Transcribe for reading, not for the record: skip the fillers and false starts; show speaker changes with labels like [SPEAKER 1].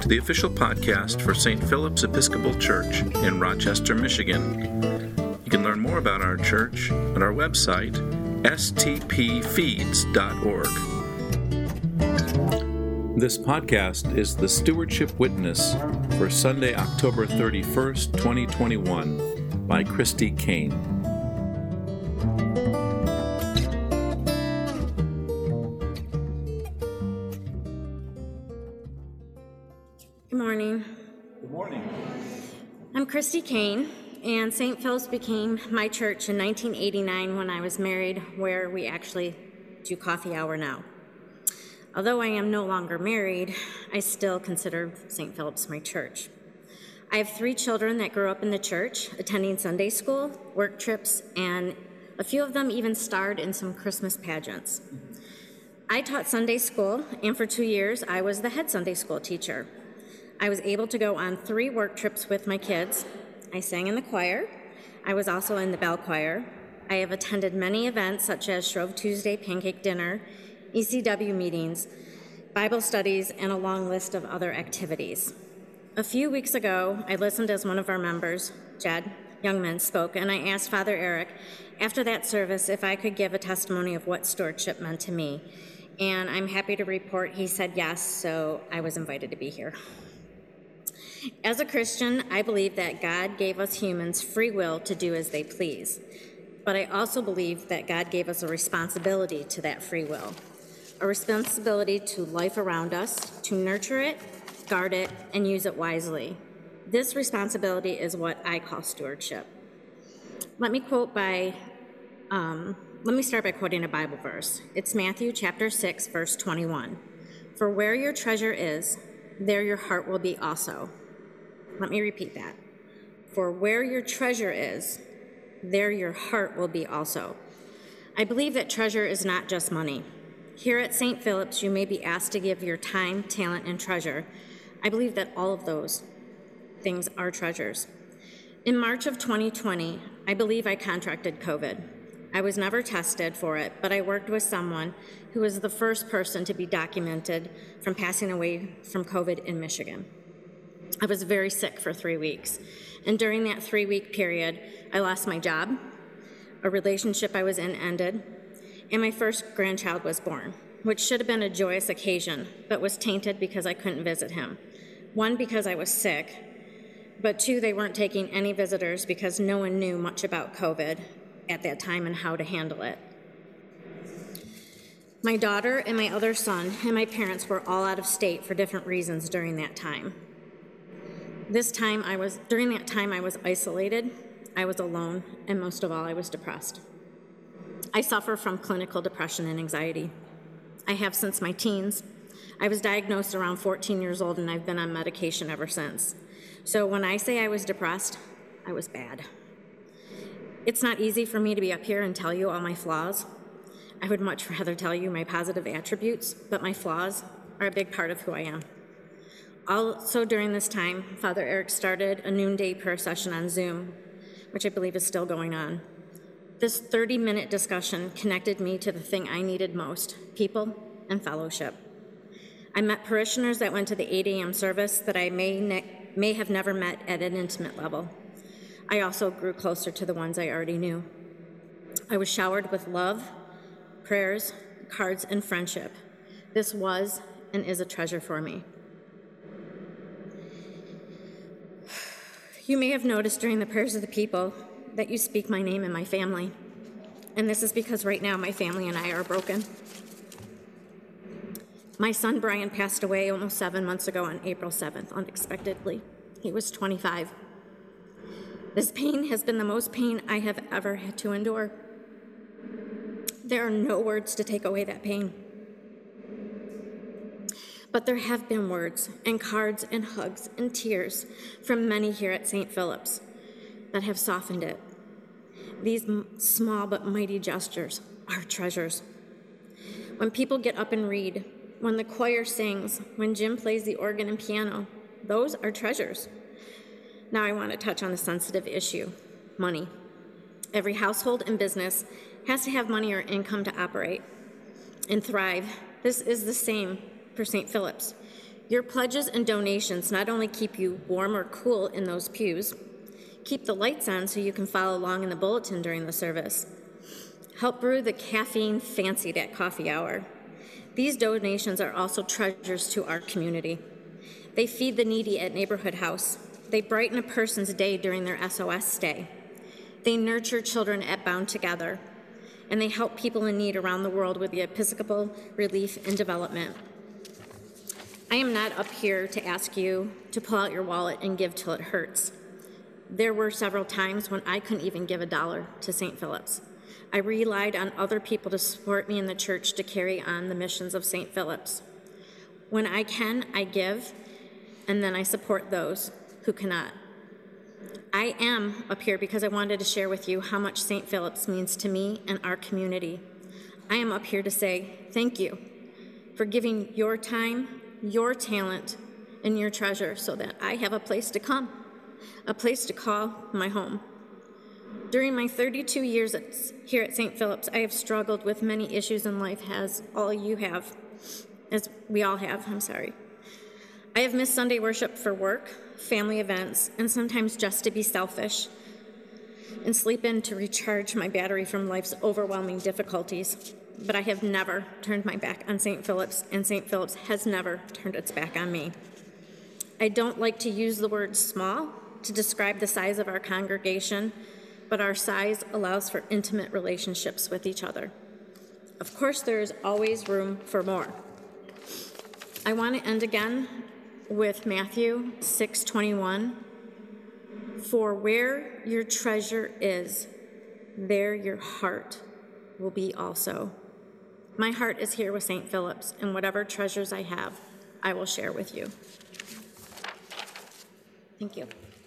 [SPEAKER 1] to the official podcast for St. Philip's Episcopal Church in Rochester, Michigan. You can learn more about our church at our website, stpfeeds.org. This podcast is the Stewardship Witness for Sunday, October 31st, 2021, by Christy Kane.
[SPEAKER 2] Good morning.
[SPEAKER 1] Good morning.
[SPEAKER 2] I'm Christy Kane, and St. Philip's became my church in 1989 when I was married, where we actually do coffee hour now. Although I am no longer married, I still consider St. Philip's my church. I have 3 children that grew up in the church, attending Sunday school, work trips, and a few of them even starred in some Christmas pageants. I taught Sunday school, and for 2 years, I was the head Sunday school teacher. I was able to go on 3 work trips with my kids. I sang in the choir. I was also in the bell choir. I have attended many events such as Shrove Tuesday Pancake Dinner, ECW meetings, Bible studies, and a long list of other activities. A few weeks ago, I listened as one of our members, Jed Youngman, spoke, and I asked Father Eric after that service if I could give a testimony of what stewardship meant to me. And I'm happy to report he said yes, so I was invited to be here. As a Christian, I believe that God gave us humans free will to do as they please. But I also believe that God gave us a responsibility to that free will, a responsibility to life around us, to nurture it, guard it, and use it wisely. This responsibility is what I call stewardship. Let me start by quoting a Bible verse. It's Matthew chapter 6, verse 21. For where your treasure is, there your heart will be also. Let me repeat that. For where your treasure is, there your heart will be also. I believe that treasure is not just money. Here at St. Philip's, you may be asked to give your time, talent, and treasure. I believe that all of those things are treasures. In March of 2020, I believe I contracted COVID. I was never tested for it, but I worked with someone who was the first person to be documented from passing away from COVID in Michigan. I was very sick for 3 weeks, and during that 3-week period, I lost my job, a relationship I was in ended, and my first grandchild was born, which should have been a joyous occasion, but was tainted because I couldn't visit him. 1, because I was sick, but 2, they weren't taking any visitors because no one knew much about COVID at that time and how to handle it. My daughter and my other son and my parents were all out of state for different reasons during that time. During that time I was isolated, I was alone, and most of all, I was depressed. I suffer from clinical depression and anxiety. I have since my teens. I was diagnosed around 14 years old, and I've been on medication ever since. So when I say I was depressed, I was bad. It's not easy for me to be up here and tell you all my flaws. I would much rather tell you my positive attributes, but my flaws are a big part of who I am. Also during this time, Father Eric started a noonday prayer session on Zoom, which I believe is still going on. This 30-minute discussion connected me to the thing I needed most, people and fellowship. I met parishioners that went to the 8 a.m. service that I may have never met at an intimate level. I also grew closer to the ones I already knew. I was showered with love, prayers, cards, and friendship. This was and is a treasure for me. You may have noticed during the prayers of the people that you speak my name and my family. And this is because right now my family and I are broken. My son Brian passed away almost 7 months ago on April 7th, unexpectedly. He was 25. This pain has been the most pain I have ever had to endure. There are no words to take away that pain. But there have been words and cards and hugs and tears from many here at St. Philip's that have softened it. These small but mighty gestures are treasures. When people get up and read, when the choir sings, when Jim plays the organ and piano, those are treasures. Now I want to touch on a sensitive issue, money. Every household and business has to have money or income to operate and thrive. This is the same for St. Philip's. Your pledges and donations not only keep you warm or cool in those pews, keep the lights on so you can follow along in the bulletin during the service, help brew the caffeine fancied at coffee hour. These donations are also treasures to our community. They feed the needy at Neighborhood House. They brighten a person's day during their SOS stay. They nurture children at Bound Together. And they help people in need around the world with the Episcopal Relief and Development. I am not up here to ask you to pull out your wallet and give till it hurts. There were several times when I couldn't even give $1 to St. Philip's. I relied on other people to support me in the church to carry on the missions of St. Philip's. When I can, I give, and then I support those who cannot. I am up here because I wanted to share with you how much St. Philip's means to me and our community. I am up here to say thank you for giving your time, your talent, and your treasure so that I have a place to come, a place to call my home. During my 32 years here at St. Philip's, I have struggled with many issues in life, as all you have, as we all have, I have missed Sunday worship for work, family events, and sometimes just to be selfish and sleep in to recharge my battery from life's overwhelming difficulties. But I have never turned my back on St. Philip's, and St. Philip's has never turned its back on me. I don't like to use the word small to describe the size of our congregation, but our size allows for intimate relationships with each other. Of course, there is always room for more. I want to end again with Matthew 6:21. For where your treasure is, there your heart will be also. My heart is here with St. Philip's, and whatever treasures I have, I will share with you. Thank you.